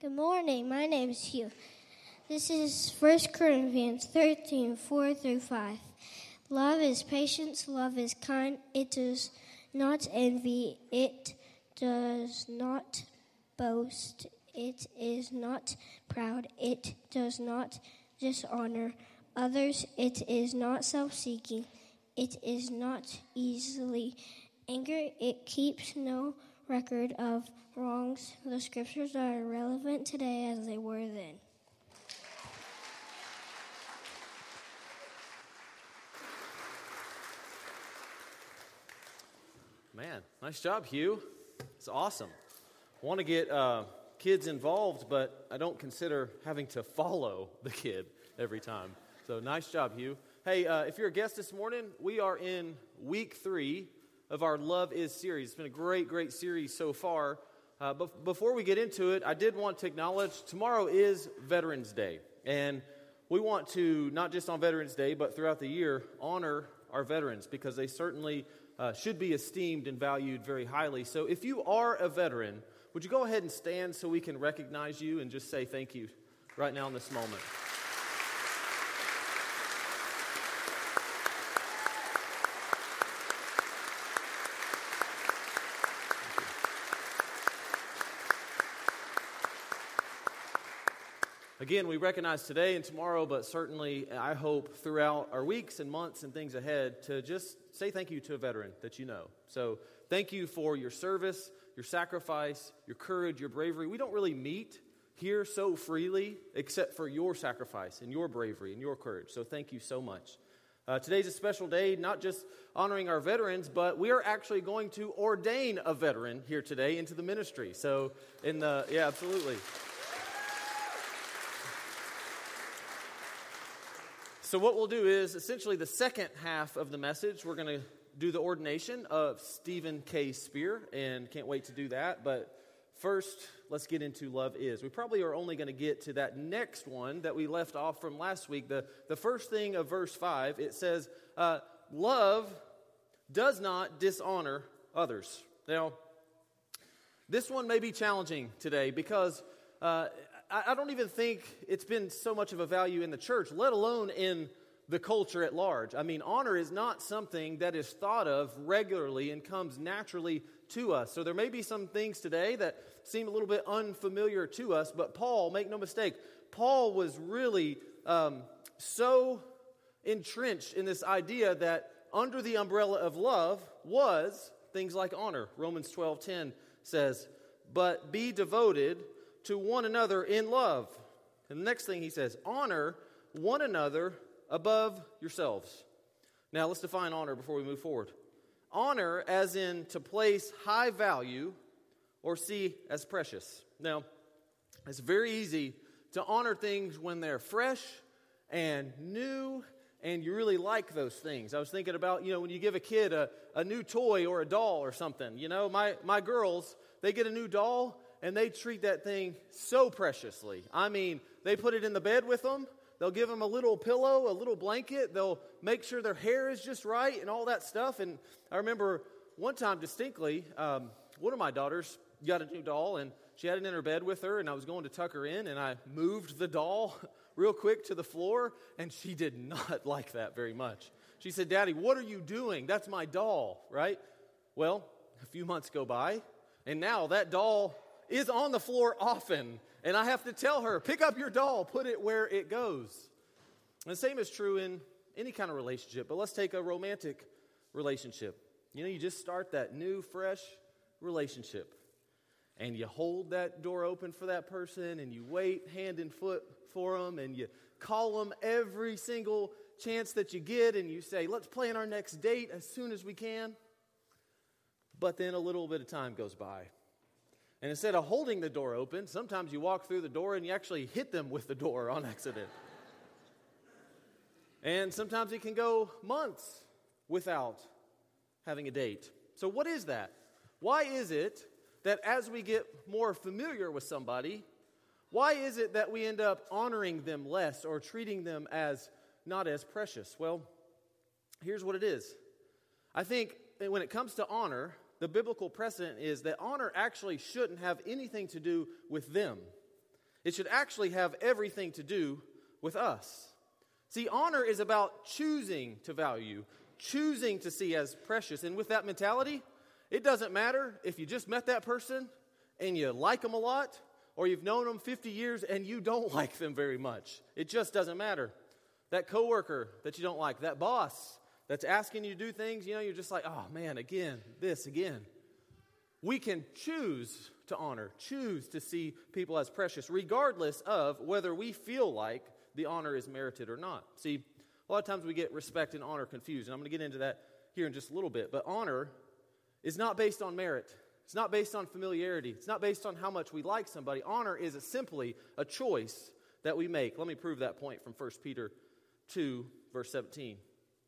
Good morning. My name is Hugh. This is 1 Corinthians 13, 4 through 5. Love is patience. Love is kind. It does not envy. It does not boast. It is not proud. It does not dishonor others. It is not self-seeking. It is not easily angered. It keeps no record of wrongs. The scriptures are relevant today as they were then. Man, nice job, Hugh. It's awesome. I want to get kids involved, but I don't consider having to follow the kid every time. So nice job, Hugh. Hey, if you're a guest this morning, we are in week 3 of our Love Is series. It's been a great series so far. But before we get into it, I did want to acknowledge tomorrow is Veterans Day. And we want to, not just on Veterans Day, but throughout the year, honor our veterans because they certainly should be esteemed and valued very highly. So if you are a veteran, would you go ahead and stand so we can recognize you and just say thank you right now in this moment? Again, we recognize today and tomorrow, but certainly I hope throughout our weeks and months and things ahead to just say thank you to a veteran that you know. So thank you for your service, your sacrifice, your courage, your bravery. We don't really meet here so freely except for your sacrifice and your bravery and your courage. So thank you so much. Today's a special day, not just honoring our veterans, but we are actually going to ordain a veteran here today into the ministry. So absolutely. So what we'll do is, essentially the second half of the message, we're going to do the ordination of Stephen K. Spear, and can't wait to do that. But first, let's get into Love Is. We probably are only going to get to that next one that we left off from last week. The first thing of verse 5, it says, love does not dishonor others. Now, this one may be challenging today because I don't even think it's been so much of a value in the church, let alone in the culture at large. I mean, honor is not something that is thought of regularly and comes naturally to us. So there may be some things today that seem a little bit unfamiliar to us, but Paul, make no mistake, Paul was really so entrenched in this idea that under the umbrella of love was things like honor. Romans 12:10 says, "But be devoted to one another in love." And the next thing he says, honor one another above yourselves. Now let's define honor before we move forward. Honor as in to place high value or see as precious. Now, it's very easy to honor things when they're fresh and new and you really like those things. I was thinking about, when you give a kid a new toy or a doll or something. My girls, they get a new doll and they treat that thing so preciously. I mean, they put it in the bed with them. They'll give them a little pillow, a little blanket. They'll make sure their hair is just right and all that stuff. And I remember one time distinctly, one of my daughters got a new doll, and she had it in her bed with her, and I was going to tuck her in, and I moved the doll real quick to the floor, and she did not like that very much. She said, "Daddy, what are you doing? That's my doll," right? Well, a few months go by, and now that doll is on the floor often, and I have to tell her, pick up your doll, put it where it goes. And the same is true in any kind of relationship, but let's take a romantic relationship. You just start that new, fresh relationship, and you hold that door open for that person, and you wait hand and foot for them, and you call them every single chance that you get, and you say, let's plan our next date as soon as we can. But then a little bit of time goes by. And instead of holding the door open, sometimes you walk through the door and you actually hit them with the door on accident. And sometimes it can go months without having a date. So what is that? Why is it that as we get more familiar with somebody, why is it that we end up honoring them less or treating them as not as precious? Well, here's what it is. I think when it comes to honor, the biblical precedent is that honor actually shouldn't have anything to do with them. It should actually have everything to do with us. See, honor is about choosing to value, choosing to see as precious. And with that mentality, it doesn't matter if you just met that person and you like them a lot, or you've known them 50 years and you don't like them very much. It just doesn't matter. That coworker that you don't like, that boss that's asking you to do things, you're just like, oh man, again, this again. We can choose to honor, choose to see people as precious, regardless of whether we feel like the honor is merited or not. See, a lot of times we get respect and honor confused, and I'm going to get into that here in just a little bit. But honor is not based on merit. It's not based on familiarity. It's not based on how much we like somebody. Honor is simply a choice that we make. Let me prove that point from 1 Peter 2, verse 17.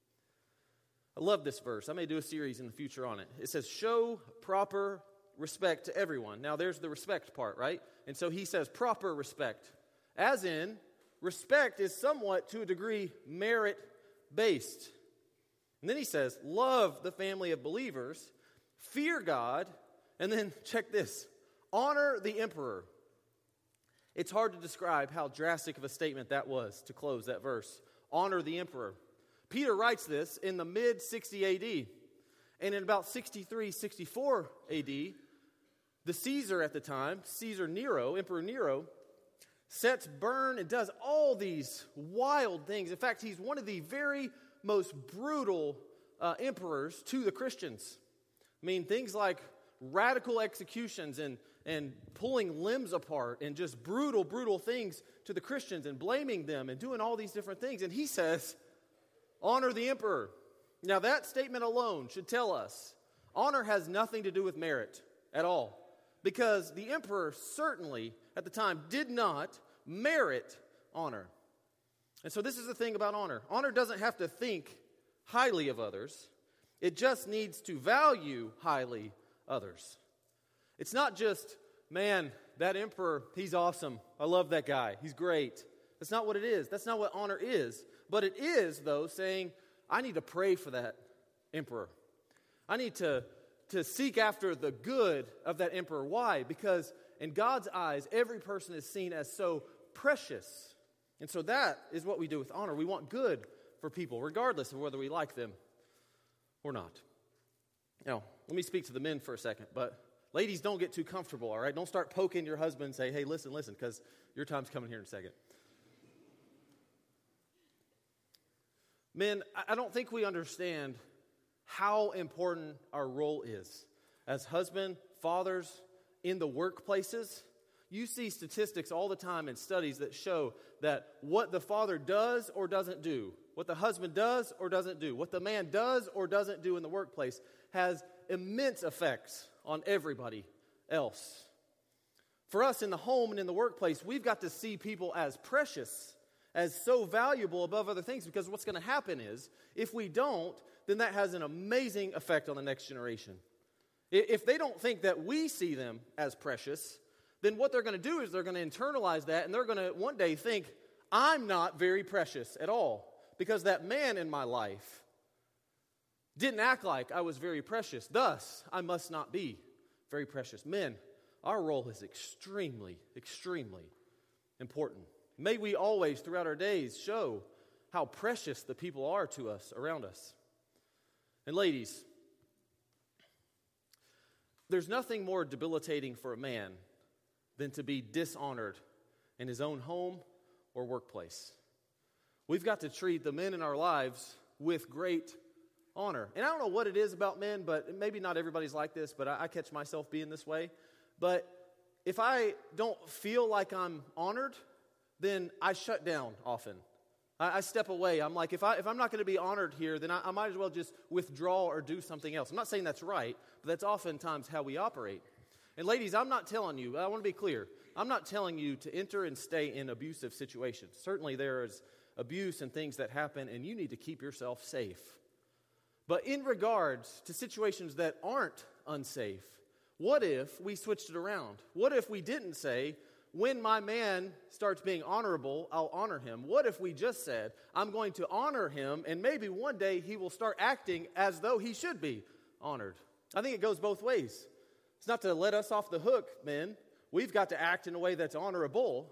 I love this verse. I may do a series in the future on it. It says, show proper respect to everyone. Now, there's the respect part, right? And so he says proper respect. As in, respect is somewhat, to a degree, merit-based. And then he says, love the family of believers, fear God, and then check this, honor the emperor. It's hard to describe how drastic of a statement that was to close that verse. Honor the emperor. Peter writes this in the mid-60 AD. And in about 63, 64 AD, the Caesar at the time, Emperor Nero, burn and does all these wild things. In fact, he's one of the very most brutal emperors to the Christians. I mean, things like radical executions and pulling limbs apart and just brutal things to the Christians and blaming them and doing all these different things. And he says, honor the emperor. Now that statement alone should tell us honor has nothing to do with merit at all. Because the emperor certainly at the time did not merit honor. And so this is the thing about honor. Honor doesn't have to think highly of others. It just needs to value highly others. It's not just, man, that emperor, he's awesome. I love that guy. He's great. That's not what it is. That's not what honor is. But it is, though, saying, I need to pray for that emperor. I need to seek after the good of that emperor. Why? Because in God's eyes, every person is seen as so precious. And so that is what we do with honor. We want good for people, regardless of whether we like them or not. Now, let me speak to the men for a second, but ladies, don't get too comfortable, all right? Don't start poking your husband and say, hey, listen, because your time's coming here in a second. Men, I don't think we understand how important our role is. As husband, fathers, in the workplaces, you see statistics all the time in studies that show that what the father does or doesn't do, what the husband does or doesn't do, what the man does or doesn't do in the workplace has immense effects on everybody else. For us in the home and in the workplace, we've got to see people as precious, as so valuable above other things, because what's going to happen is, if we don't, then that has an amazing effect on the next generation. If they don't think that we see them as precious, then what they're going to do is they're going to internalize that, and they're going to one day think, I'm not very precious at all, because that man in my life didn't act like I was very precious. Thus, I must not be very precious. Men, our role is extremely, extremely important. May we always, throughout our days, show how precious the people are to us, around us. And ladies, there's nothing more debilitating for a man than to be dishonored in his own home or workplace. We've got to treat the men in our lives with great honor. And I don't know what it is about men, but maybe not everybody's like this, but I catch myself being this way. But if I don't feel like I'm honored, then I shut down often. I step away. I'm like, if I'm not going to be honored here, then I might as well just withdraw or do something else. I'm not saying that's right, but that's oftentimes how we operate. And ladies, I'm not telling you, I want to be clear, I'm not telling you to enter and stay in abusive situations. Certainly there is abuse and things that happen, and you need to keep yourself safe. But in regards to situations that aren't unsafe, what if we switched it around? What if we didn't say, when my man starts being honorable, I'll honor him? What if we just said, I'm going to honor him, and maybe one day he will start acting as though he should be honored? I think it goes both ways. It's not to let us off the hook, men. We've got to act in a way that's honorable,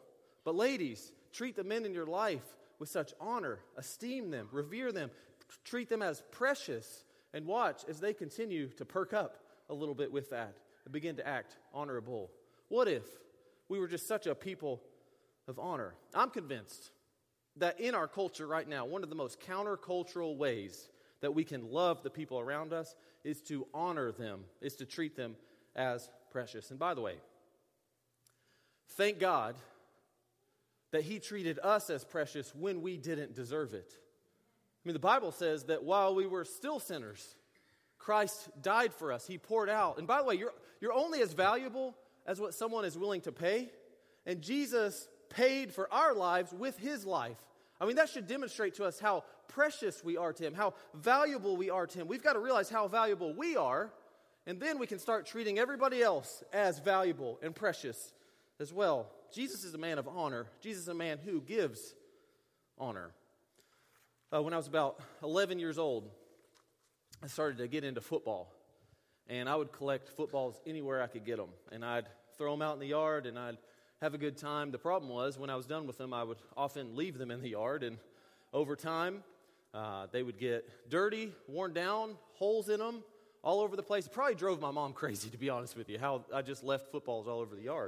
But ladies, treat the men in your life with such honor. Esteem them, revere them, treat them as precious, and watch as they continue to perk up a little bit with that and begin to act honorable. What if we were just such a people of honor? I'm convinced that in our culture right now, one of the most countercultural ways that we can love the people around us is to honor them, is to treat them as precious. And by the way, thank God that He treated us as precious when we didn't deserve it. I mean, the Bible says that while we were still sinners, Christ died for us. He poured out. And by the way, you're only as valuable as what someone is willing to pay. And Jesus paid for our lives with His life. I mean, that should demonstrate to us how precious we are to Him, how valuable we are to Him. We've got to realize how valuable we are, and then we can start treating everybody else as valuable and precious as well. Jesus is a man of honor. Jesus is a man who gives honor. When I was about 11 years old, I started to get into football. And I would collect footballs anywhere I could get them. And I'd throw them out in the yard, and I'd have a good time. The problem was, when I was done with them, I would often leave them in the yard. And over time, they would get dirty, worn down, holes in them, all over the place. It probably drove my mom crazy, to be honest with you, how I just left footballs all over the yard.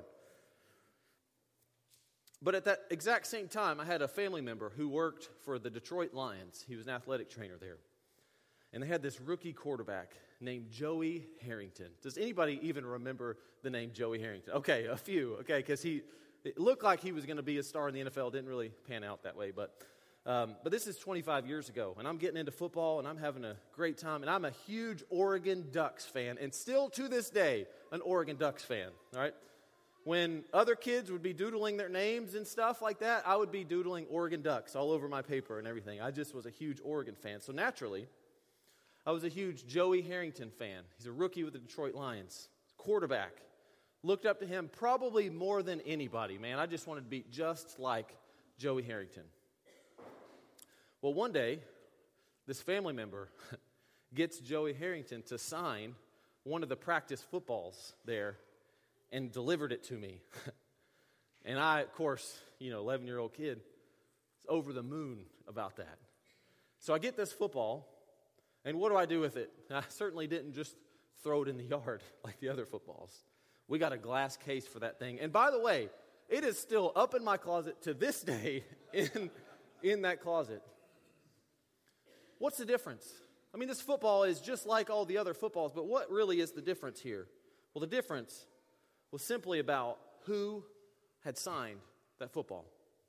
But at that exact same time, I had a family member who worked for the Detroit Lions. He was an athletic trainer there. And they had this rookie quarterback named Joey Harrington. Does anybody even remember the name Joey Harrington? Okay, a few. Okay, because it looked like he was going to be a star in the NFL. Didn't really pan out that way. But this is 25 years ago, and I'm getting into football, and I'm having a great time. And I'm a huge Oregon Ducks fan, and still to this day, an Oregon Ducks fan. All right. When other kids would be doodling their names and stuff like that, I would be doodling Oregon Ducks all over my paper and everything. I just was a huge Oregon fan. So naturally, I was a huge Joey Harrington fan. He's a rookie with the Detroit Lions, quarterback. Looked up to him probably more than anybody, man. I just wanted to be just like Joey Harrington. Well, one day, this family member gets Joey Harrington to sign one of the practice footballs there and delivered it to me. And I, of course, 11-year-old kid, was over the moon about that. So I get this football, and what do I do with it? I certainly didn't just throw it in the yard like the other footballs. We got a glass case for that thing. And by the way, it is still up in my closet to this day in that closet. What's the difference? I mean, this football is just like all the other footballs, but what really is the difference here? Well, the difference was simply about who had signed that football.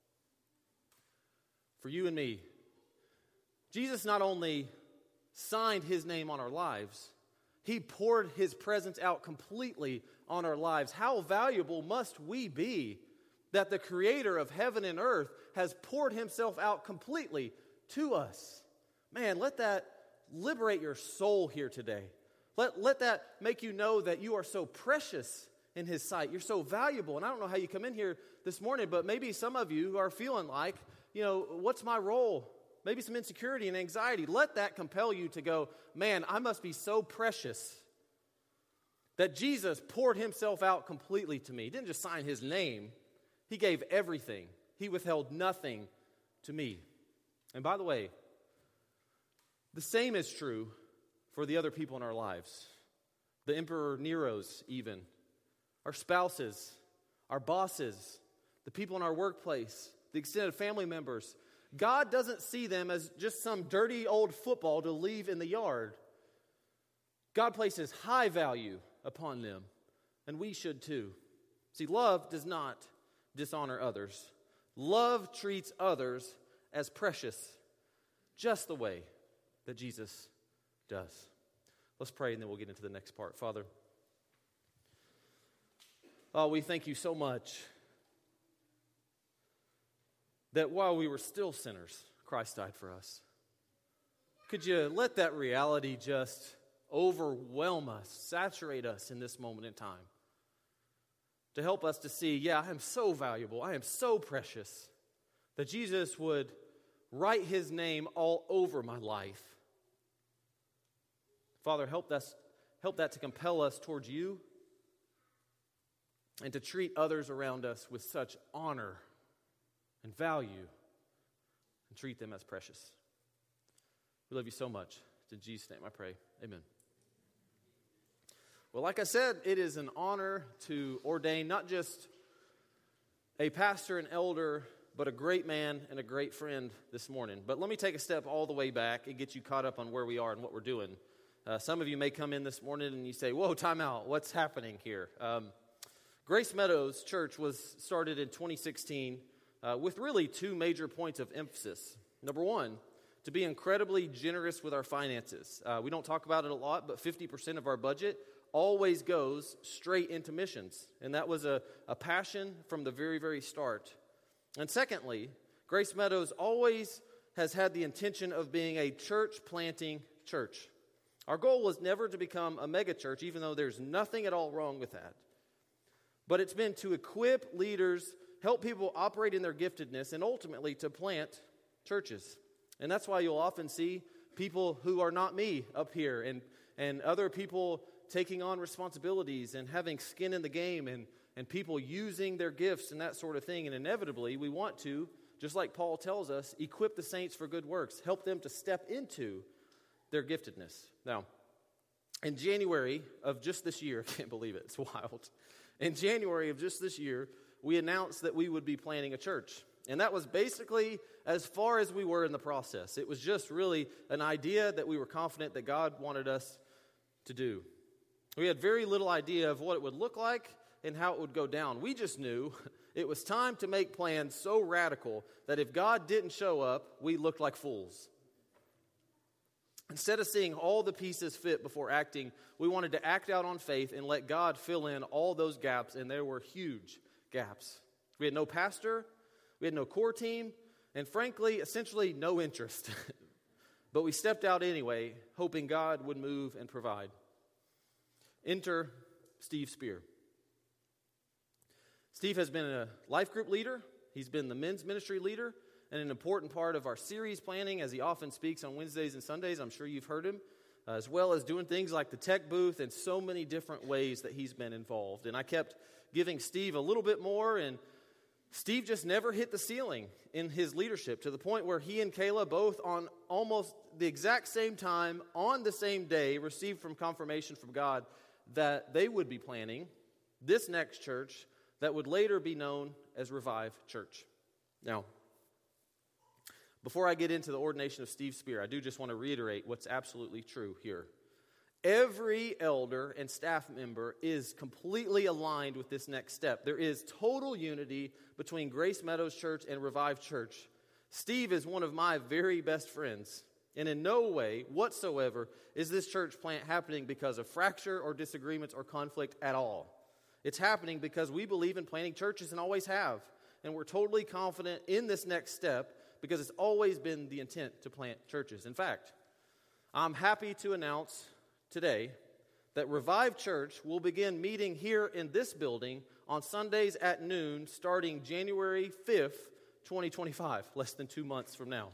For you and me, Jesus not only signed His name on our lives, He poured His presence out completely on our lives. How valuable must we be that the Creator of heaven and earth has poured Himself out completely to us? Man, let that liberate your soul here today. Let that make you know that you are so precious in His sight. You're so valuable. And I don't know how you come in here this morning, but maybe some of you are feeling like, what's my role? Maybe some insecurity and anxiety. Let that compel you to go, man, I must be so precious that Jesus poured Himself out completely to me. He didn't just sign His name. He gave everything. He withheld nothing to me. And by the way, the same is true for the other people in our lives. The Emperor Nero's even. Our spouses, our bosses, the people in our workplace, the extended family members. God doesn't see them as just some dirty old football to leave in the yard. God places high value upon them, and we should too. See, love does not dishonor others. Love treats others as precious, just the way that Jesus does. Let's pray, and then we'll get into the next part. Father, we thank You so much that while we were still sinners, Christ died for us. Could You let that reality just overwhelm us, saturate us in this moment in time, to help us to see, I am so valuable, I am so precious, that Jesus would write His name all over my life. Father, help that to compel us towards You and to treat others around us with such honor and value and treat them as precious. We love you so much. In Jesus' name I pray. Amen. Well, like I said, it is an honor to ordain not just a pastor and elder, but a great man and a great friend this morning. But let me take a step all the way back and get you caught up on where we are and what we're doing. Some of you may come in this morning and you say, whoa, time out. What's happening here? Grace Meadows Church was started in 2016 with really two major points of emphasis. Number one, to be incredibly generous with our finances. We don't talk about it a lot, but 50% of our budget always goes straight into missions. And that was a passion from the very, very start. And secondly, Grace Meadows always has had the intention of being a church-planting church. Our goal was never to become a mega church, even though there's nothing at all wrong with that. But it's been to equip leaders, help people operate in their giftedness, and ultimately to plant churches. And that's why you'll often see people who are not me up here and other people taking on responsibilities and having skin in the game and people using their gifts and that sort of thing. And inevitably, we want to, just like Paul tells us, equip the saints for good works, help them to step into their giftedness. Now, in January of just this year, I can't believe it, it's wild. In January of just this year, we announced that we would be planting a church. And that was basically as far as we were in the process. It was just really an idea that we were confident that God wanted us to do. We had very little idea of what it would look like and how it would go down. We just knew it was time to make plans so radical that if God didn't show up, we looked like fools. Instead of seeing all the pieces fit before acting, we wanted to act out on faith and let God fill in all those gaps, and there were huge gaps. We had no pastor, we had no core team, and frankly, essentially no interest. But we stepped out anyway, hoping God would move and provide. Enter Steve Spear. Steve has been a life group leader, he's been the men's ministry leader, and an important part of our series planning, as he often speaks on Wednesdays and Sundays. I'm sure you've heard him, as well as doing things like the tech booth and so many different ways that he's been involved. And I kept giving Steve a little bit more, and Steve just never hit the ceiling in his leadership, to the point where he and Kayla, both on almost the exact same time, on the same day, received from confirmation from God that they would be planning this next church that would later be known as Revive Church. Now, before I get into the ordination of Steve Spear, I do just want to reiterate what's absolutely true here. Every elder and staff member is completely aligned with this next step. There is total unity between Grace Meadows Church and Revive Church. Steve is one of my very best friends, and in no way whatsoever is this church plant happening because of fracture or disagreements or conflict at all. It's happening because we believe in planting churches and always have, and we're totally confident in this next step because it's always been the intent to plant churches. In fact, I'm happy to announce today that Revive Church will begin meeting here in this building on Sundays at noon starting January 5th, 2025, less than 2 months from now.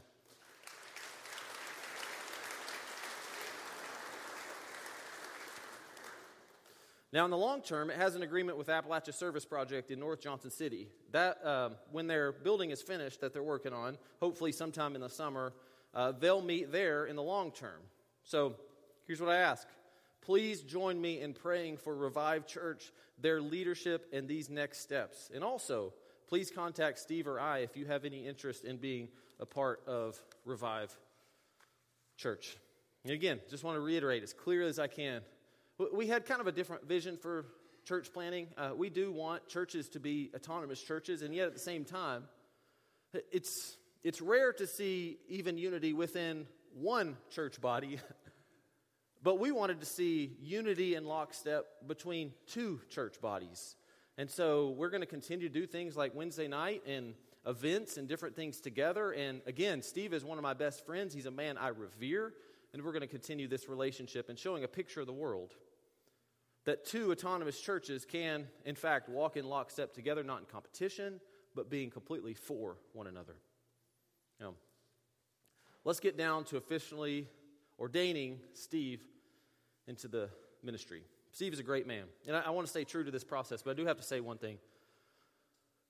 Now, in the long term, it has an agreement with Appalachia Service Project in North Johnson City. That, when their building is finished that they're working on, hopefully sometime in the summer, they'll meet there in the long term. So, here's what I ask. Please join me in praying for Revive Church, their leadership, and these next steps. And also, please contact Steve or I if you have any interest in being a part of Revive Church. And again, just want to reiterate as clear as I can. We had kind of a different vision for church planning. We do want churches to be autonomous churches, and yet at the same time, it's rare to see even unity within one church body. But we wanted to see unity in lockstep between two church bodies. And so we're going to continue to do things like Wednesday night and events and different things together. And again, Steve is one of my best friends. He's a man I revere. And we're going to continue this relationship and showing a picture of the world that two autonomous churches can, in fact, walk in lockstep together, not in competition, but being completely for one another. Now, let's get down to officially ordaining Steve into the ministry. Steve is a great man, and I want to stay true to this process, but I do have to say one thing.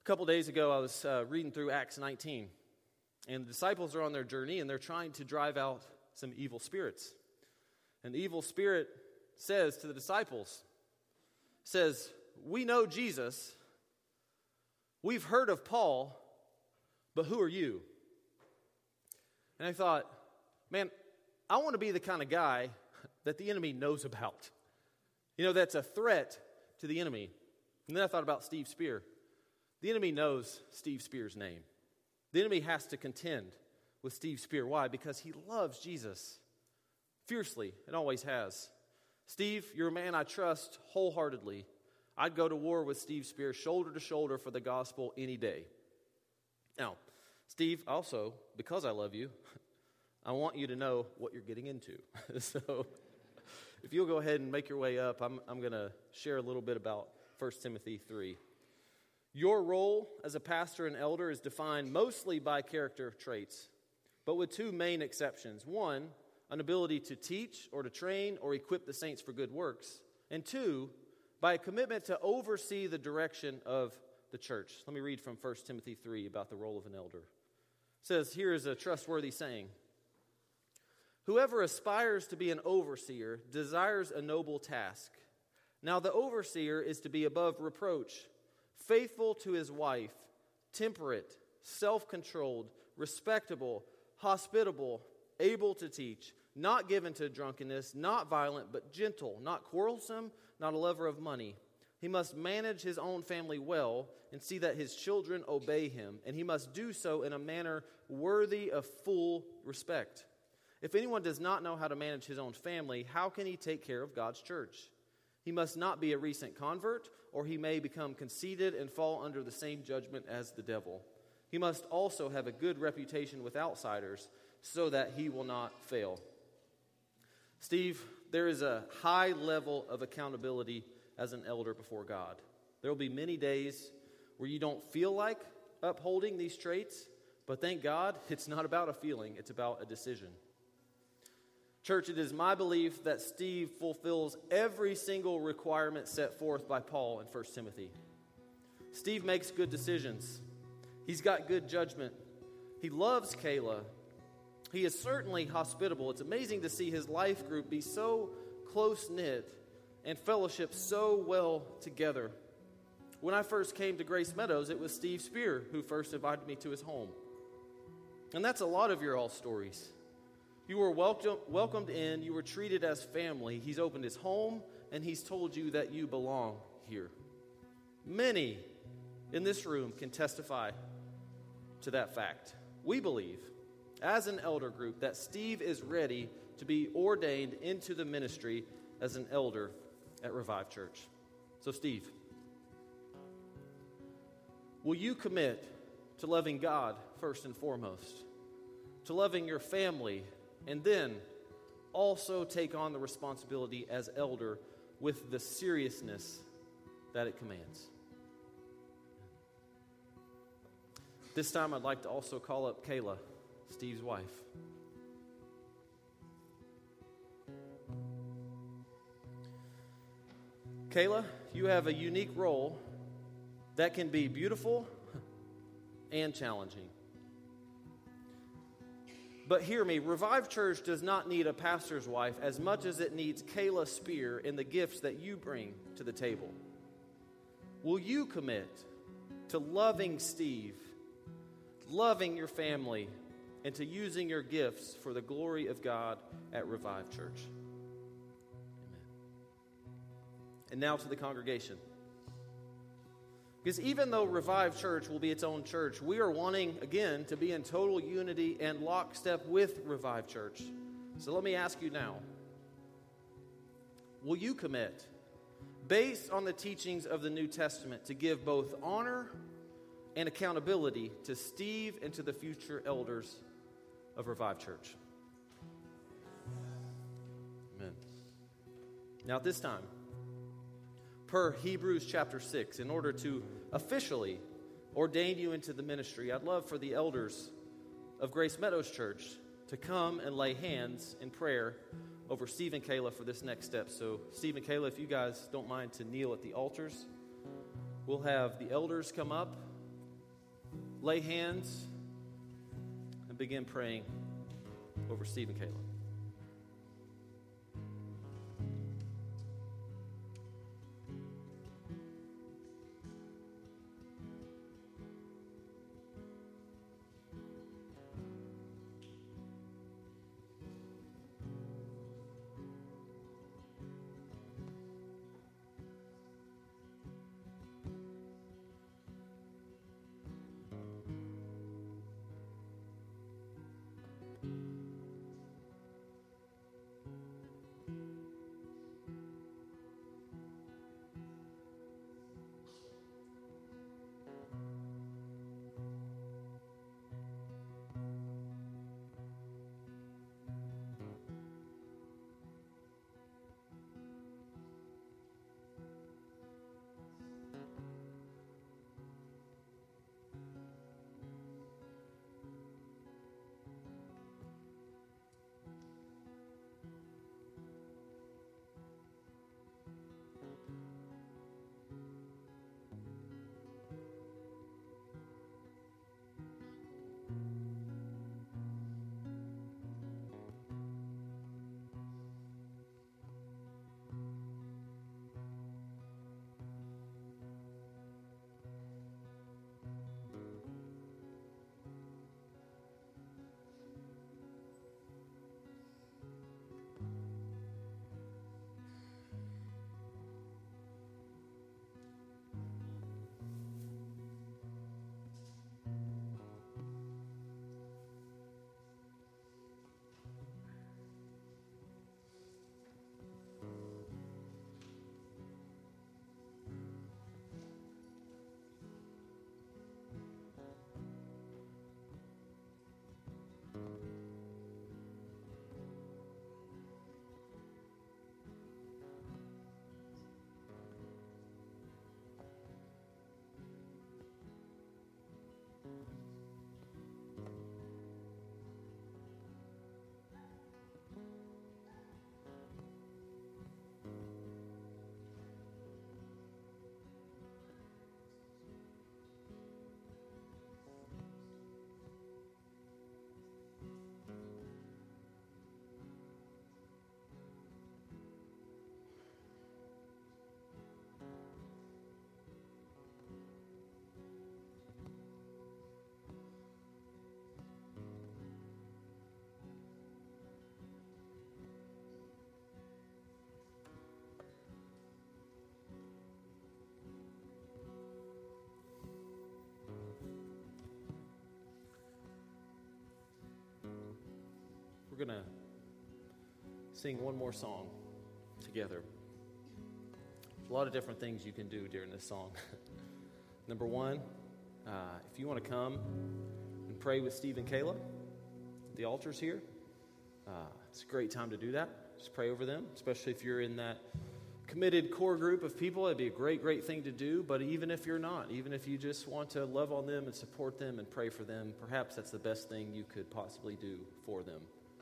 couple days ago, I was reading through Acts 19, and the disciples are on their journey, and they're trying to drive out some evil spirits. And the evil spirit says to the disciples, says, "We know Jesus, we've heard of Paul, but who are you?" And I thought, man, I want to be the kind of guy that the enemy knows about. That's a threat to the enemy. And then I thought about Steve Spear. The enemy knows Steve Spear's name. The enemy has to contend with Steve Spear. Why? Because he loves Jesus fiercely and always has. Steve, you're a man I trust wholeheartedly. I'd go to war with Steve Spear shoulder to shoulder for the gospel any day. Now, Steve, also, because I love you, I want you to know what you're getting into. So if you'll go ahead and make your way up, I'm going to share a little bit about 1 Timothy 3. Your role as a pastor and elder is defined mostly by character traits, but with two main exceptions. One, an ability to teach or to train or equip the saints for good works. And two, by a commitment to oversee the direction of the church. Let me read from 1 Timothy 3 about the role of an elder. It says, here is a trustworthy saying. Whoever aspires to be an overseer desires a noble task. Now the overseer is to be above reproach, faithful to his wife, temperate, self-controlled, respectable, hospitable, able to teach, not given to drunkenness, not violent, but gentle, not quarrelsome, not a lover of money. He must manage his own family well and see that his children obey him, and he must do so in a manner worthy of full respect. If anyone does not know how to manage his own family, how can he take care of God's church? He must not be a recent convert, or he may become conceited and fall under the same judgment as the devil. He must also have a good reputation with outsiders, so that he will not fail. Steve, there is a high level of accountability as an elder before God. There will be many days where you don't feel like upholding these traits, but thank God, it's not about a feeling, it's about a decision. Church, it is my belief that Steve fulfills every single requirement set forth by Paul in 1 Timothy. Steve makes good decisions. He's got good judgment. He loves Kayla. He is certainly hospitable. It's amazing to see his life group be so close-knit and fellowship so well together. When I first came to Grace Meadows, it was Steve Spear who first invited me to his home. And that's a lot of your all stories. You were welcomed in, you were treated as family. He's opened his home, and he's told you that you belong here. Many in this room can testify to that fact. We believe, as an elder group, that Steve is ready to be ordained into the ministry as an elder at Revive Church. So, Steve, will you commit to loving God first and foremost, to loving your family, and then also take on the responsibility as elder with the seriousness that it commands? This time I'd like to also call up Kayla, Steve's wife. Kayla, you have a unique role that can be beautiful and challenging. But hear me, Revive Church does not need a pastor's wife as much as it needs Kayla Spear and the gifts that you bring to the table. Will you commit to loving Steve, loving your family, and to using your gifts for the glory of God at Revive Church? Amen. And now to the congregation. Because even though Revive Church will be its own church, we are wanting, again, to be in total unity and lockstep with Revive Church. So let me ask you now, will you commit, based on the teachings of the New Testament, to give both honor and accountability to Steve and to the future elders of Revive Church? Amen. Now at this time, per Hebrews chapter 6, in order to officially ordain you into the ministry, I'd love for the elders of Grace Meadows Church to come and lay hands in prayer over Steve and Kayla for this next step. So Steve and Kayla, if you guys don't mind to kneel at the altars, we'll have the elders come up lay hands and begin praying over Steve and Kayla. We're going to sing one more song together. There's a lot of different things you can do during this song. Number one, if you want to come and pray with Steve and Kayla, the altar's here. It's a great time to do that. Just pray over them, especially if you're in that committed core group of people. It'd be a great thing to do. But even if you're not, even if you just want to love on them and support them and pray for them, perhaps that's the best thing you could possibly do for them.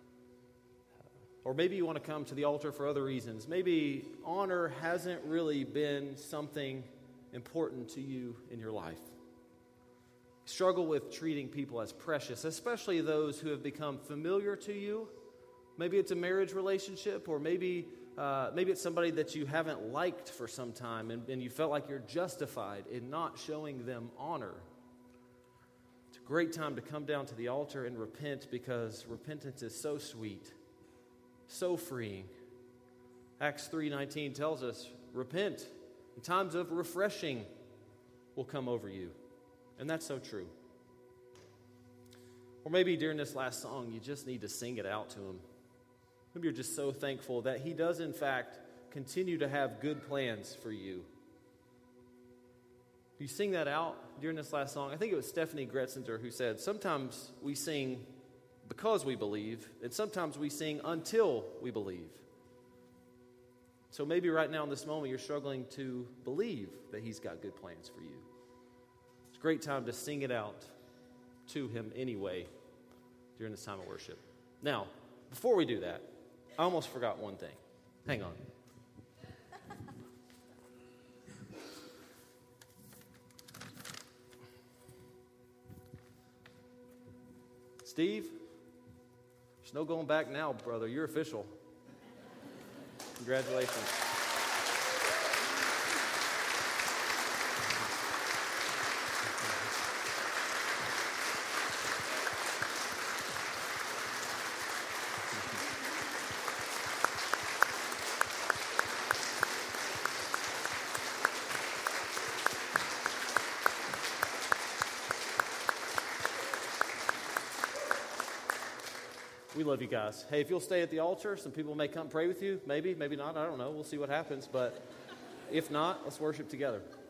Or maybe you want to come to the altar for other reasons. Maybe honor hasn't really been something important to you in your life. Struggle with treating people as precious, especially those who have become familiar to you. Maybe it's a marriage relationship, or maybe it's somebody that you haven't liked for some time, and you felt like you're justified in not showing them honor. It's a great time to come down to the altar and repent, because repentance is so sweet, so freeing. Acts 3:19 tells us, repent, and times of refreshing will come over you. And that's so true. Or maybe during this last song, you just need to sing it out to him. Maybe you're just so thankful that he does, in fact, continue to have good plans for you. You sing that out during this last song. I think it was Stephanie Gretzinger who said, sometimes we sing because we believe, and sometimes we sing until we believe. So maybe right now in this moment, you're struggling to believe that he's got good plans for you. It's a great time to sing it out to him anyway during this time of worship. Now, before we do that, I almost forgot one thing. Hang on. Steve, there's no going back now, brother. You're official. Congratulations. We love you guys. Hey, if you'll stay at the altar, some people may come pray with you. Maybe, maybe not. I don't know. We'll see what happens. But if not, let's worship together.